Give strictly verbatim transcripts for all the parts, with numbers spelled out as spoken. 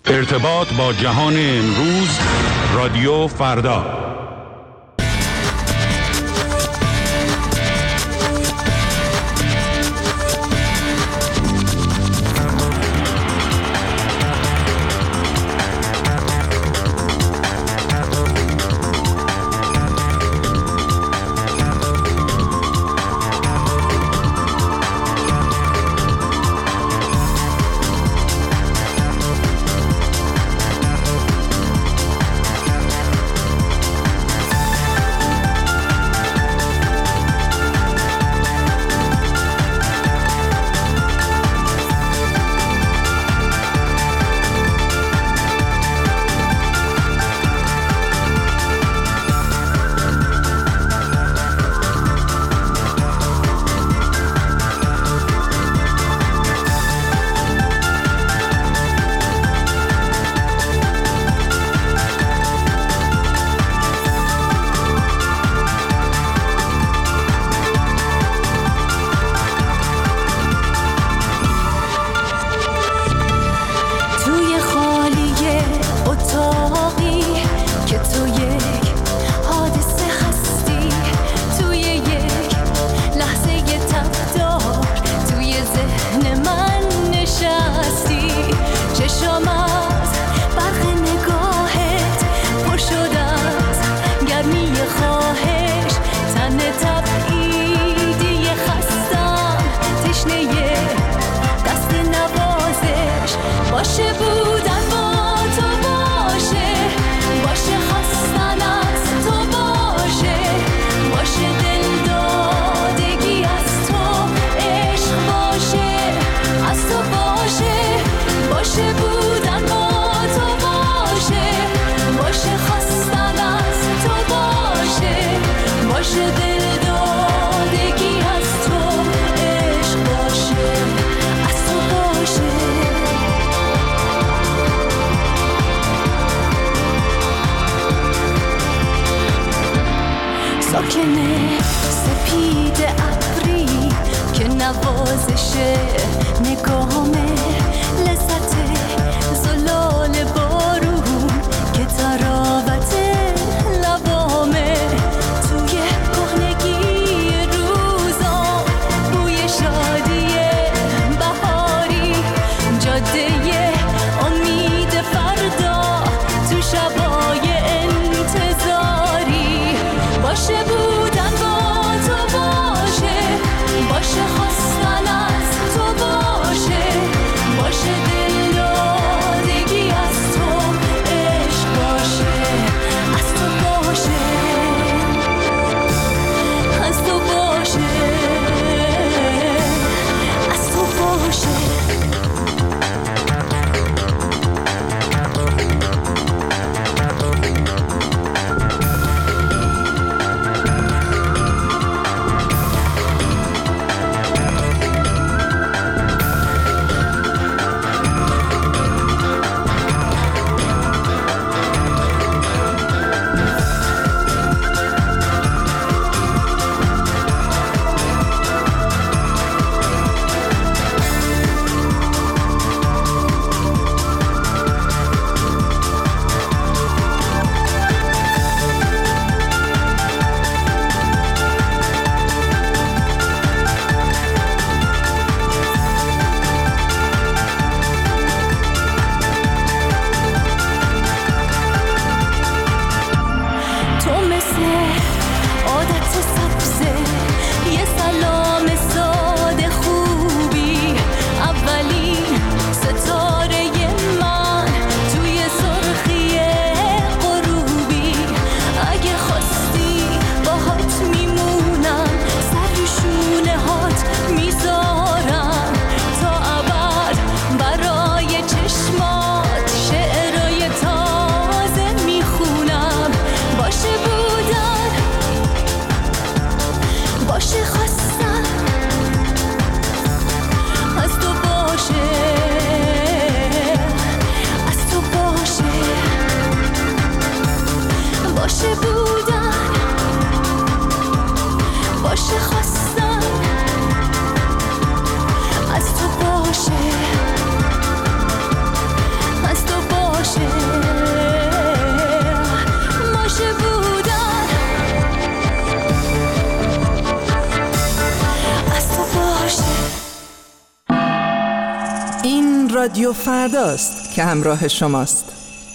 ارتباط با جهان امروز، رادیو فردا. ساکنه سپید ابری که نوازش نگاهمه، لذت زلال بارون که تراوت لبامه، توی کهنگی روزا بوی شادی بهاری، جاده امید فردا تو شبای انتظاری، باشه بودن با تو باشه، باشه خواستن از تو باشه، رادیو فرداست که همراه شماست.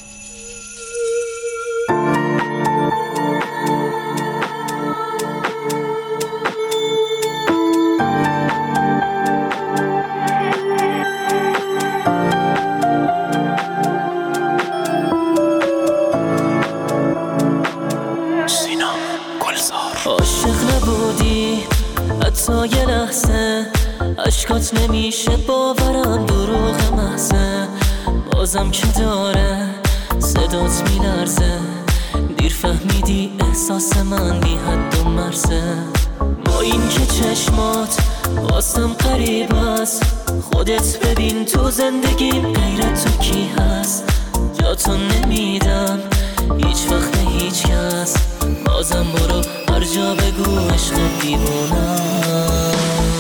عاشق نبودی حتی یه لحظه، عشقات نمیشه باورم دروغ محضه، بازم که داره صدات میلرزه، دیر فهمیدی احساس من بی حد و مرزه، با این که چشمات واسم قریب است، خودت ببین تو زندگیم غیر تو کی هست، جاتو نمیدم هیچ وقت به هیچ کس، بازم برو هر جا بگو عشق دیوونم.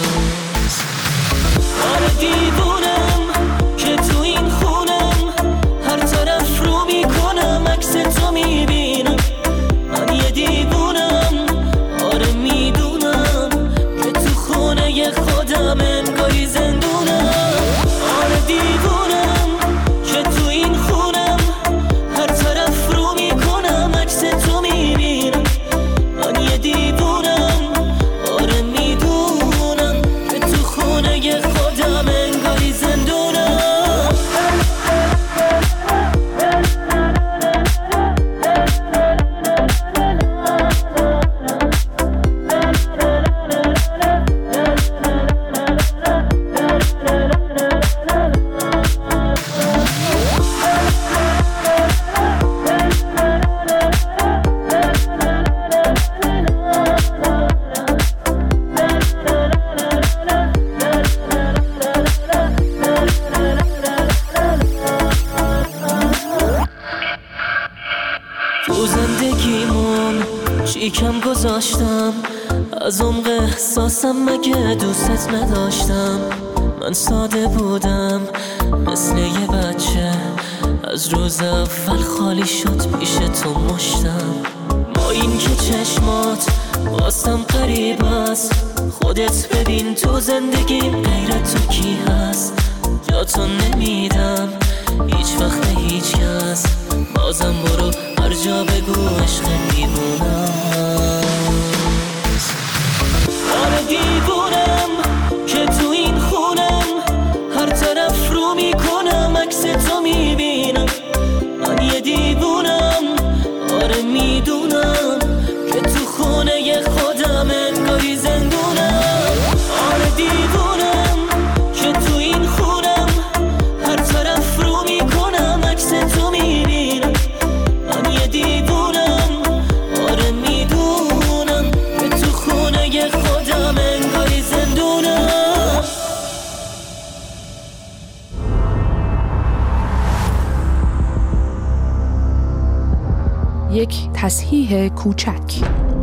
آره دیوونم که تو این خونم، هر طرف رو میکنم عکس تو میبینم، من یه دیوونم. آره میدونم که تو خونه خودم انگاری زندونم. آره دیوونم که تو این خونم، هر طرف رو میکنم عکس تو میبینم، من یه دیوونم. آره میدونم که تو خونه خودم انگاری زندونم. تو زندگیمون چی کم گذاشتم، از عمق احساسم مگه دوستت نداشتم، من ساده بودم مثل یه بچه، از روز اول خالی شد پیش تو مشتم، با این که چشمات واسم قریب است، خودت ببین تو زندگیم غیر تو کی هست، جاتو نمیدم هیچ وقت به هیچ کس، بازم برو هر جا بگو عشق دیوونم. آره دیوونم که تو این خونم، هر طرف رو میکنم عکس تو میبینم، من یه دیوونم. آره میدونم که تو خونه خودم انگاری زندونم. آره دیوونم که تو این خونم، هر طرف رو میکنم عکس تو میبینم، من یه دیوونم. آره میدونم که تو خونه خودم انگاری زندونم. یک تصحیح کوچک.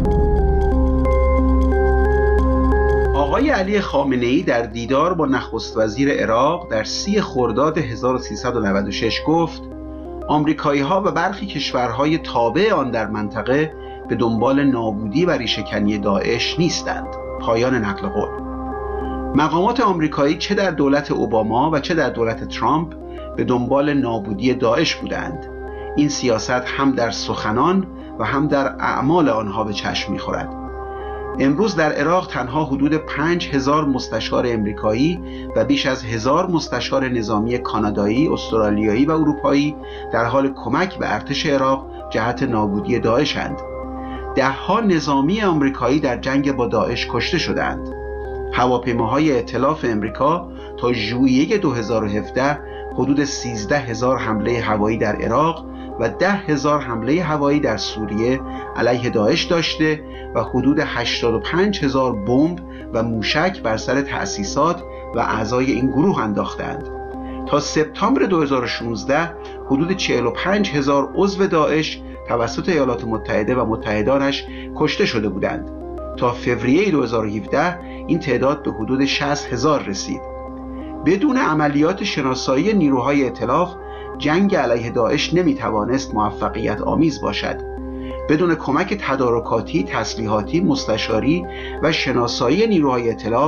آقای علی خامنه‌ای در دیدار با نخست وزیر عراق در سی خرداد هزار و سیصد و نود و شش گفت آمریکایی‌ها و برخی کشورهای تابع آن در منطقه به دنبال نابودی و ریشه‌کنی داعش نیستند. پایان نقل قول. مقامات آمریکایی چه در دولت اوباما و چه در دولت ترامپ به دنبال نابودی داعش بودند. این سیاست هم در سخنان و هم در اعمال آنها به چشم می‌خورد. امروز در عراق تنها حدود پنج هزار مستشار امریکایی و بیش از هزار مستشار نظامی کانادایی، استرالیایی و اروپایی در حال کمک به ارتش عراق جهت نابودی داعش‌اند. ده‌ها نظامی آمریکایی در جنگ با داعش کشته شدند. هواپیماهای ائتلاف امریکا تا ژوئیه دو هزار و هفده حدود سیزده هزار حمله هوایی در عراق و ده هزار حمله هوایی در سوریه علیه داعش داشته و حدود هشتاد و پنج هزار بمب و موشک بر سر تأسیسات و اعضای این گروه انداختند. تا سپتامبر دو هزار و شانزده حدود چهل و پنج هزار عضو داعش توسط ایالات متحده و متحدانش کشته شده بودند. تا فوریه دو هزار و هفده این تعداد به حدود شصت هزار رسید. بدون عملیات شناسایی نیروهای ائتلاف جنگ علیه داعش نمیتوانست موفقیت آمیز باشد. بدون کمک تدارکاتی، تسلیحاتی، مستشاری و شناسایی نیروهای ائتلاف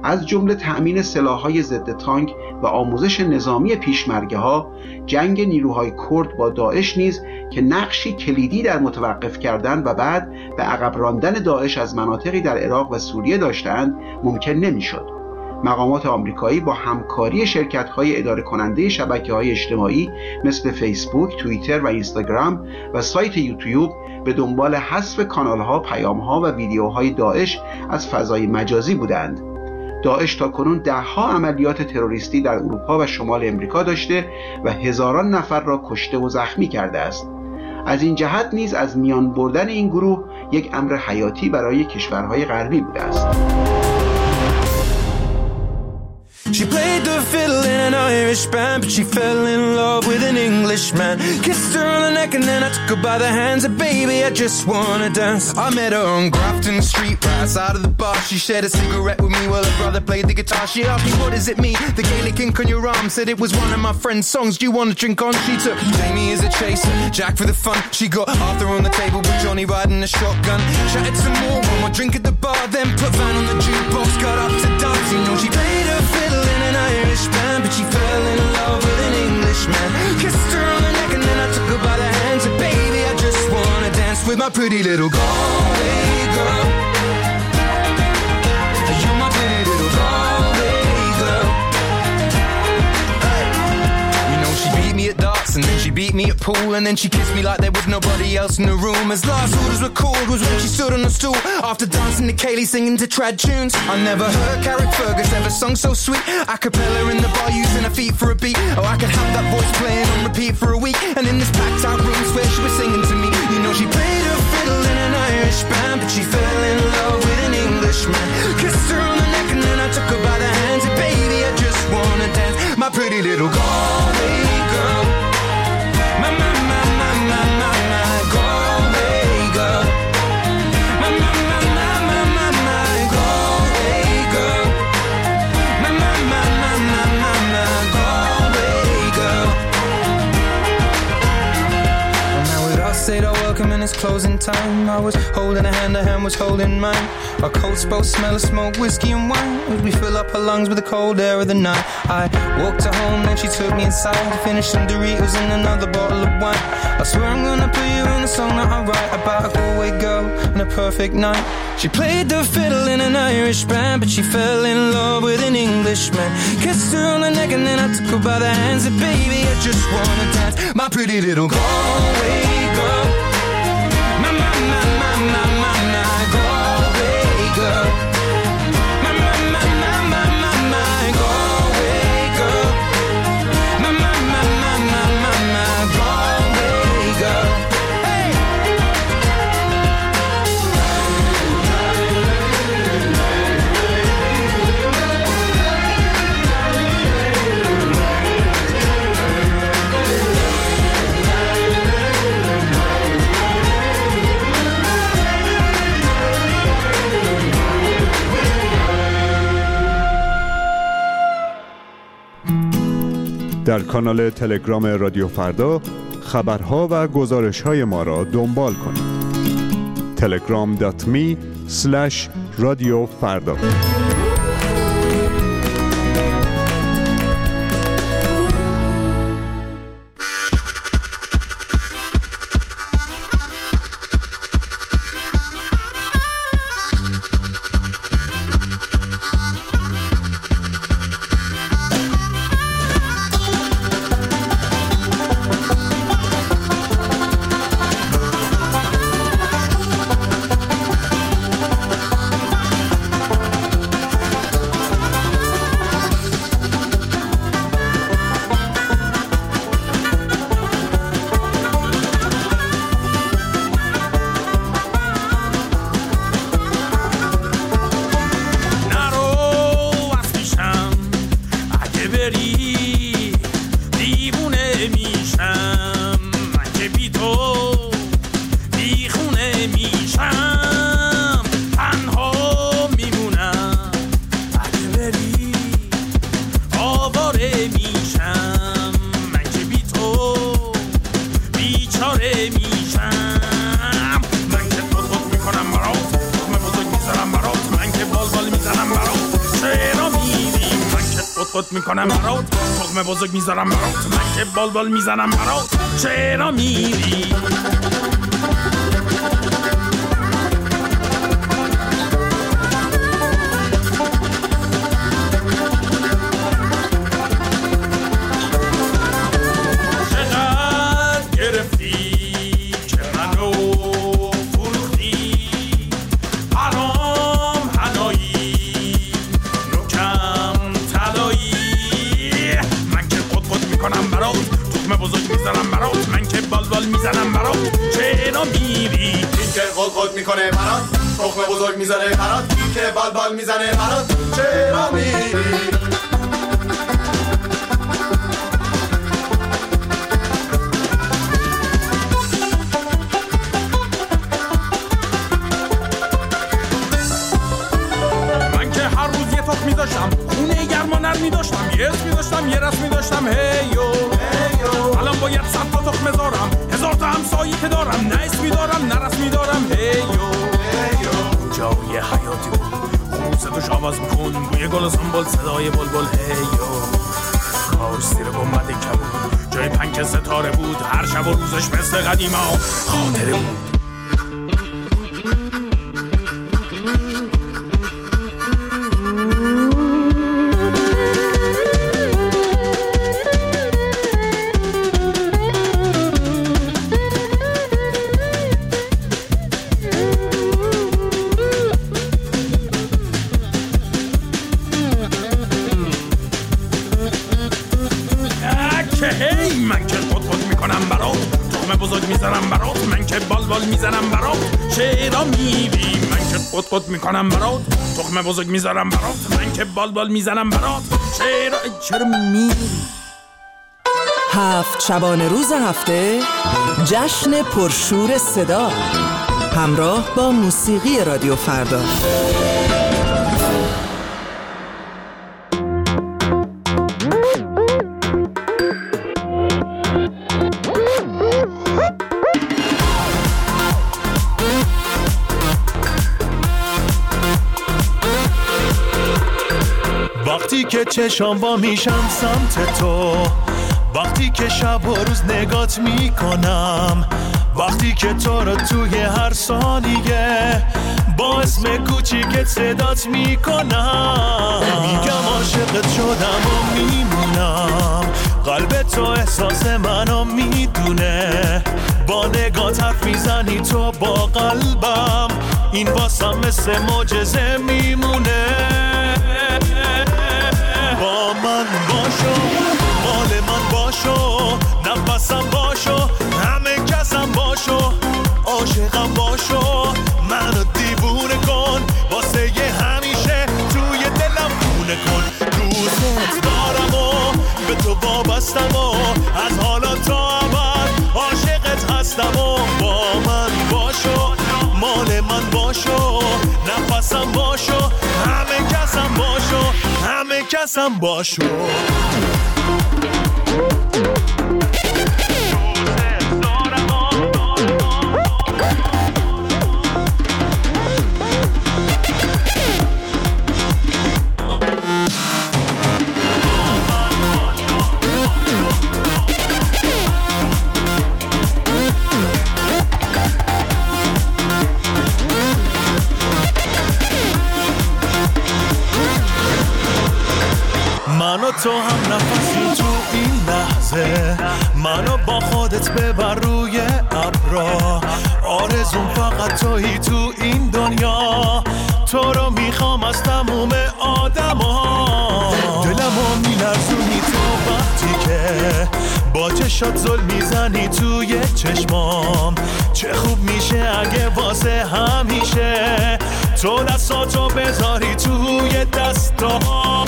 از جمله تأمین سلاح‌های ضد تانک و آموزش نظامی پیشمرگه‌ها، جنگ نیروهای کرد با داعش نیز که نقشی کلیدی در متوقف کردن و بعد به عقب راندن داعش از مناطقی در عراق و سوریه داشتند ممکن نمی‌شد. مقامات آمریکایی با همکاری شرکت‌های اداره کننده شبکه‌های اجتماعی مثل فیسبوک، توییتر و اینستاگرام و سایت یوتیوب به دنبال حذف کانال‌ها، پیام‌ها و ویدیوهای داعش از فضای مجازی بودند. داعش تاکنون ده‌ها عملیات تروریستی در اروپا و شمال امریکا داشته و هزاران نفر را کشته و زخمی کرده است. از این جهت نیز از میان بردن این گروه یک امر حیاتی برای کشورهای غربی بوده است. She played the fiddle in an Irish band, but she fell in love with an Englishman. Kissed her on the neck and then I took her by the hands, and baby, I just wanna dance. I met her on Grafton Street, right outside of the bar. She shared a cigarette with me while her brother played the guitar. She asked me, what does it mean? The Gaelic ink on your arm said it was one of my friend's songs. Do you wanna drink on? She took Jamie as a chaser, Jack for the fun. She got Arthur on the table with Johnny riding a shotgun. Chatted some more, one more drink at the bar, then put Van on the jukebox, got up to dance. You know she played her fiddle in an Irish band, but she fell in love with an Englishman. Kissed her on the neck and then I took her by the hands, and baby, I just wanna dance with my pretty little Galway girl. You're my pretty little Galway girl. Hey. You know she beat me at darts and then she beat me at pool, and then she kissed me like there was nobody else in the room. As last orders were called was when she stood on the stool after dancing to Kaylee singing to trad tunes. I never heard Carrick Fergus ever sung so sweet. A cappella in the bar using her feet for a beat. Oh, I could have that voice playing on repeat for a week. And in this packed out room where she was singing to me. You know she played her fiddle in an Irish band, but she fell in love with an Englishman. Kissed her on the neck and then I took her by the hands, and baby, I just wanna dance. My pretty little Galway girl. My, my, my, my, my, my, my Galway girl. My, my, my, my, my, my, my Galway girl. My, my, my, my, my, my, my Galway girl. And now we'd all say our welcome and it's closing time. I was holding a hand, a hand was holding mine. Our coats both smell of smoke, whiskey and wine, as we fill up her lungs with the cold air of the night. I walked her home, then she took me inside to finish some Doritos and another bottle of wine. I swear I'm gonna put you in a song that I write about a Galway girl and a perfect night. She played the fiddle in an Irish band, but she fell in love with an Englishman. Kissed her on the neck and then I took her by the hands, and baby, I just wanna dance. My pretty little Galway girl. My, my, my, my, my, my, my Galway girl. My, my, my, my, my, my, my Galway girl. My, my, my, my, my, my, my Galway girl. Hey! در کانال تلگرام رادیو فردا خبرها و گزارش‌های ما را دنبال کنید. تلگرام دات می اسلش رادیو فردا. میکنم برات، تخم بزرگ میذارم برات، من که بال بال میزنم برات. قط میکنم برات، تخم بزرگ میذارم برات، من که بال بال میزنم برات، چرا میری؟ خود میکنه برات، تخم بزرگ میزنه برات، که بال بال میزنه برات، چرا میری؟ من که هر روز یه تخم میداشتم، خونه گرم و نرم میداشتم، یه اسم میداشتم، یه رسم میداشتم، هیو هیو الان باید صد تا تخم بذارم، هزار تا همسایی که دارم، نه اسمی دارم نه رسمی دارم، هیو جای حیاتی بود، خوب صداش آواز میکن، بوی گل و سنبول، صدای بلبل، هیو کاش زیر گنبد کبود، جای پنک ستاره بود، هر شب و روزش مثل قدیما خاطره بود. من که قط قط میکنم برات، تخم بزرگ میزنم برات، من که بال بال میزنم برات، چرا میری؟ من که قط قط میکنم برات، تخم بزرگ میزنم برات، من که بال بال میزنم برات، چرا چرا میری؟ هفت شبانه روز هفته جشن پرشور صدا همراه با موسیقی رادیو فردا. وقتی که چشام با میشم سمت تو، وقتی که شب و روز نگات میکنم، وقتی که تو رو توی هر ثانیه با اسم کوچیکت صدات میکنم، میگم عاشقت شدم و میمونم، قلب تو احساس منو میدونه، با نگات حرف میزنی تو با قلبم، این واسم مثل معجزه میمونه. با من باشو، مال من باشو، نفسم باشو، همه کسم باشو، عاشقم باشو، منو دیوونه کن، واسه یه همیشه توی دلم خونه کن، دوست دارم و به تو وابستم و از حالا تا ابد عاشقت هستم و با من باشو، مال من باشو، نفسم باشو، همه کسم باشو، همه کسم باشو. منو تو هم نفسی تو این لحظه، منو با خودت ببر روی ابرا، آرزون فقط تویی تو این دنیا، تو رو میخوام از تموم آدم ها، دلمو میلرزونی تو وقتی که با چشات زل میزنی توی چشمام، چه خوب میشه اگه واسه همیشه تو دستاتو بذاری توی دستام،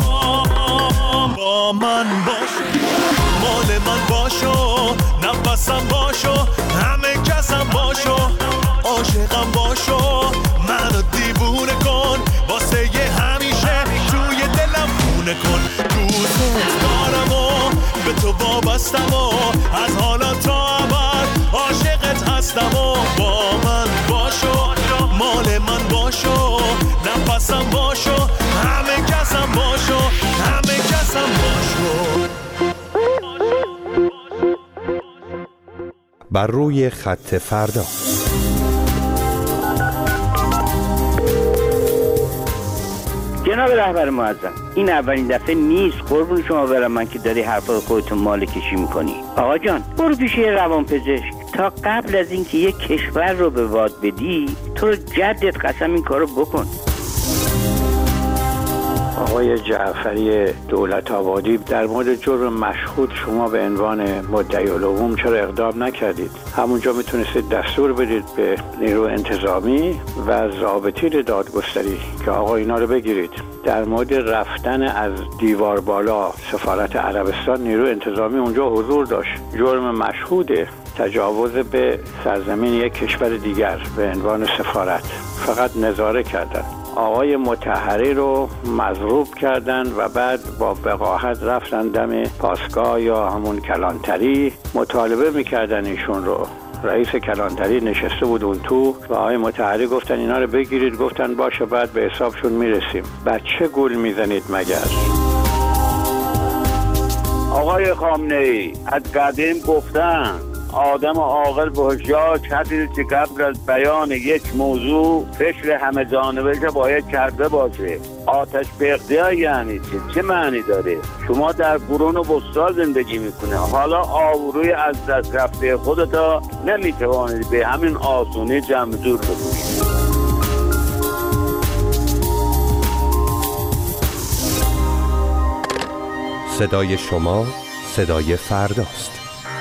با من باش، مال من باشو، نفسم باشو، همه کسم باشو، عاشقم باشو، منو دیوونه کن، واسه یه همیشه توی دلم خونه کن، دوست دارم و به تو وابستم و از حالا تا ابد عاشقت هستم و با من باشو، مال من باشو، نفسم باشو، همه کسم باشو، همه کسم بر روی خط فردا. جناب رهبر معظم، این اولین دفعه نیست قربون شما برم من که داری حرفای خودتون مال کشی میکنی. آقا جان برو پیش یه روانپزشک تا قبل از اینکه یک کشور رو به باد بدی تو رو جدت قسم این کارو بکن. آقای جعفری دولت آبادی، در مورد جرم مشهود شما به عنوان مدعی العموم چرا اقدام نکردید؟ همونجا میتونستید دستور بدید به نیرو انتظامی و ضابطین دادگستری که آقا اینا رو بگیرید. در مورد رفتن از دیوار بالا سفارت عربستان، نیرو انتظامی اونجا حضور داشت، جرم مشهوده، تجاوز به سرزمین یک کشور دیگر به عنوان سفارت، فقط نظاره کردن. آقای مطهری رو مضروب کردن و بعد با وقاحت رفتن دم پاسگاه یا همون کلانتری مطالبه میکردن ایشون رو. رئیس کلانتری نشسته بود اون تو و آقای مطهری گفتن اینا رو بگیرید، گفتن باشه بعد به حسابشون میرسیم. بچه گول میزنید مگر؟ آقای خامنه‌ای از قدیم گفتن آدم عاقل به هوشیار کسی که قبل از بیان یک موضوع فکر همه جانبه باید کرده باشه. آتش به اختیار یعنی چه؟ چه معنی داره؟ شما در قرون وسطا زندگی میکنه، حالا آبروی از دست رفته خودتا نمیتوانید به همین آسونی جمع جور بکنید. صدای شما صدای فرداست.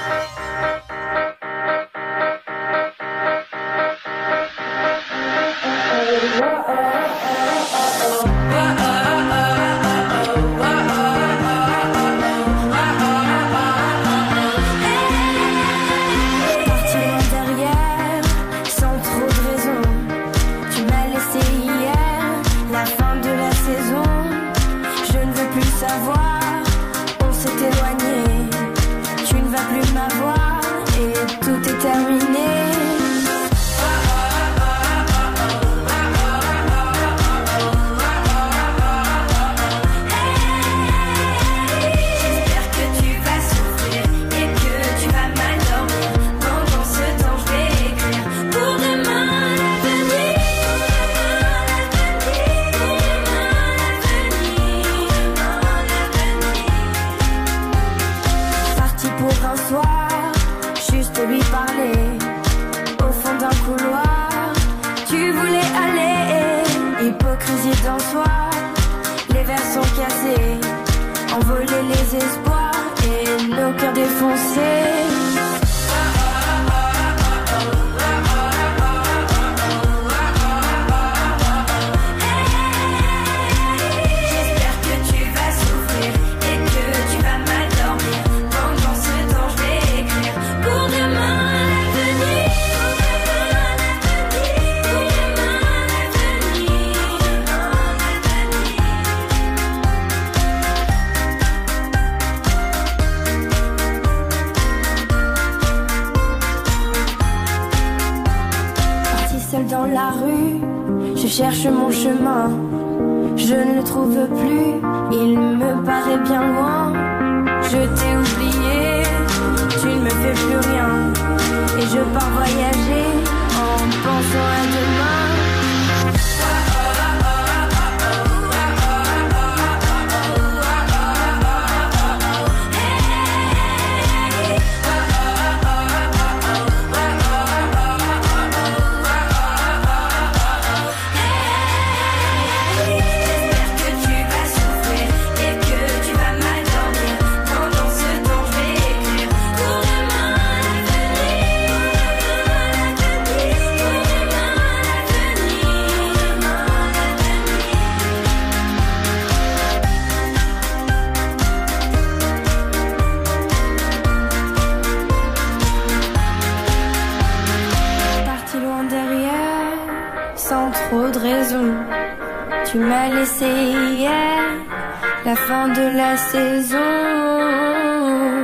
Dans la rue, je cherche mon chemin, je ne le trouve plus, il me paraît bien loin. Je t'ai oublié, tu ne me fais plus rien, et je pars voyager en pensant à demain. Tu m'as laissé hier, la fin de la saison.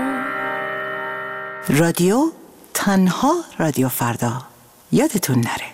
رادیو تنها رادیو فردا. یادتون نره.